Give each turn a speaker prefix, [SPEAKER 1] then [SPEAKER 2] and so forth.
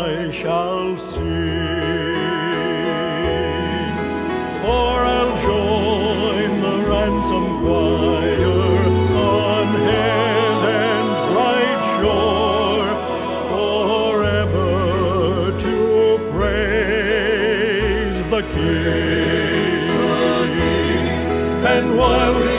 [SPEAKER 1] I shall sing. For I'll join the ransom choir on heaven's bright shore, forever to praise the King. And while